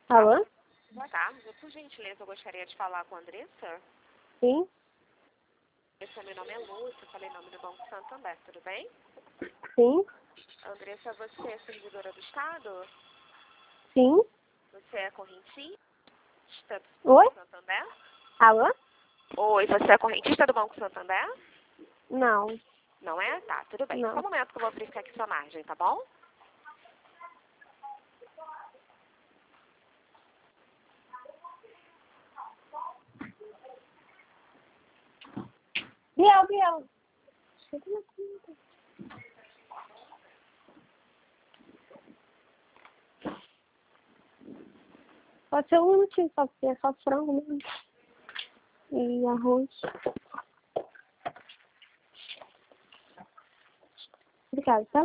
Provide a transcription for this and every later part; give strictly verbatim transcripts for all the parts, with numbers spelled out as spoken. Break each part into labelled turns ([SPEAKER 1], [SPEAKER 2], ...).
[SPEAKER 1] Alô?
[SPEAKER 2] Boa tarde. Por gentileza, eu gostaria de falar com a Andressa.
[SPEAKER 1] Sim?
[SPEAKER 2] Esse meu nome é Lúcia, falei em nome do Banco Santander, tudo bem?
[SPEAKER 1] Sim?
[SPEAKER 2] Andressa, você é servidora do Estado?
[SPEAKER 1] Sim?
[SPEAKER 2] Você é correntista do
[SPEAKER 1] Oi?
[SPEAKER 2] Banco Santander?
[SPEAKER 1] Alô?
[SPEAKER 2] Oi, você é correntista do Banco Santander?
[SPEAKER 1] Não.
[SPEAKER 2] Não é? Tá, tudo bem. Só um
[SPEAKER 1] Não.
[SPEAKER 2] momento que eu vou verificar aqui sua margem, tá bom?
[SPEAKER 1] Biel, Biel. Chega na conta. Pode ser um minutinho só, porque é só frango mesmo. E arroz. Obrigada, tá?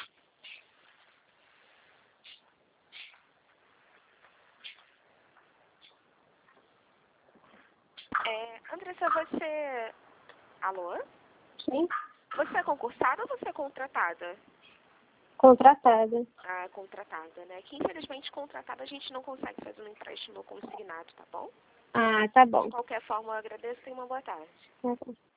[SPEAKER 2] É, Andressa, você... Alô?
[SPEAKER 1] Sim?
[SPEAKER 2] Você é concursada ou você é contratada?
[SPEAKER 1] Contratada.
[SPEAKER 2] Ah, contratada, né? Que infelizmente contratada a gente não consegue fazer um empréstimo consignado, tá bom?
[SPEAKER 1] Ah, tá bom.
[SPEAKER 2] De qualquer forma, eu agradeço e uma boa tarde.
[SPEAKER 1] Tá bom.